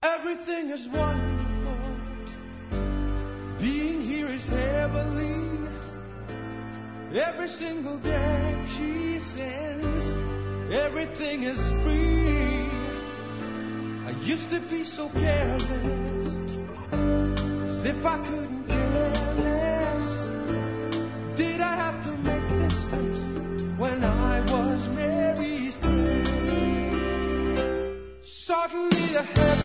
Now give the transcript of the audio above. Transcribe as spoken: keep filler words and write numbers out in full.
Everything is wonderful. Being here is heavenly. Every single day she sends. Everything is free. I used to be so careless, as if I couldn't care less. Did I have to make this face when I was Mary's friend? Suddenly I had